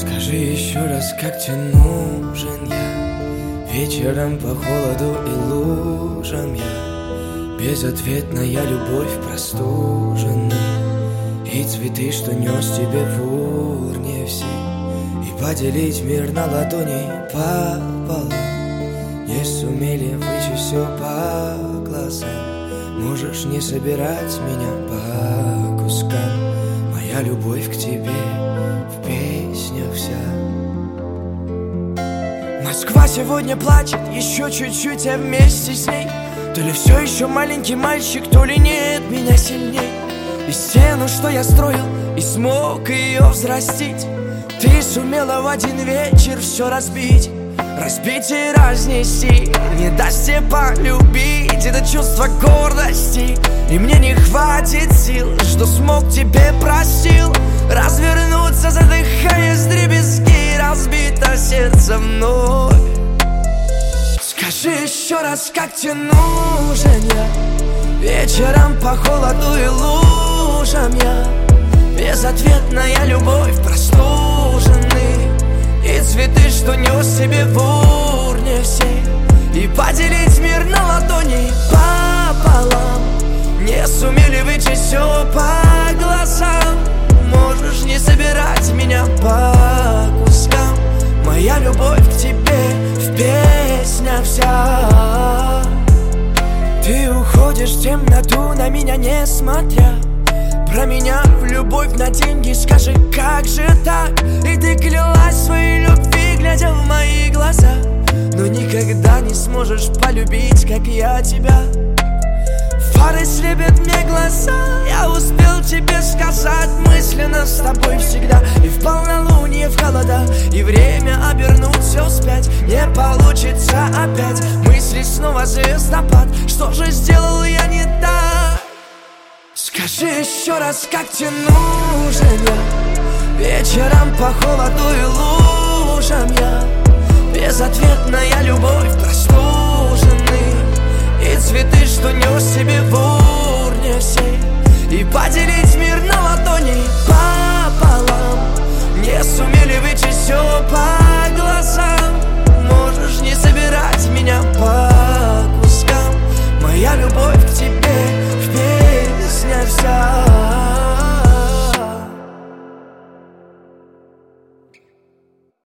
Скажи еще раз, как тебе нужен я? Вечером по холоду и лужам я. Безответная любовь простуженный. И цветы, что нес тебе в урне все. И поделить мир на ладони пополам. Не сумели вычесть все по глазам. Можешь не собирать меня по кускам. Моя любовь к тебе в песнях вся. Москва сегодня плачет, еще чуть-чуть, а вместе с ней. То ли все еще маленький мальчик, то ли нет меня сильней. И стену, что я строил, и смог ее взрастить, ты сумела в один вечер все разбить. Разбить и разнести, не даст тебе полюбить. Это чувство гордости, и мне не хватит сил, что смог тебе простил. Развернуться, задыхаясь вдребезги, разбито сердце вновь. Скажи еще раз, как тебе нужен я? Вечером по холоду и лужам я. Безответная любовь простуженный. И цветы, что нес себе в урне всей. И поделить мир на ладони пополам. Не сумели вычесть все по глазам. Можешь не собирать меня по кускам. Моя любовь к тебе в песнях вся. Ты уходишь в темноту, на меня не смотря. Про меня в любовь на деньги, скажи, как же так? И ты клялась своей любви, глядя в мои глаза. Но никогда не сможешь полюбить, как я тебя. Фары слепят мне глаза, я успел тебе сказать мысленно с тобой всегда. И в полнолуние, в холода, и время обернуть все вспять. Не получится опять, мысли снова звездопад. Что же сделал я не так? Скажи еще раз, как тебе нужен я? Вечером по холоду и лужам я. Безответная любовь простуженный. И цветы, что нес себе в урне всей. И поделить мир на ладони пополам.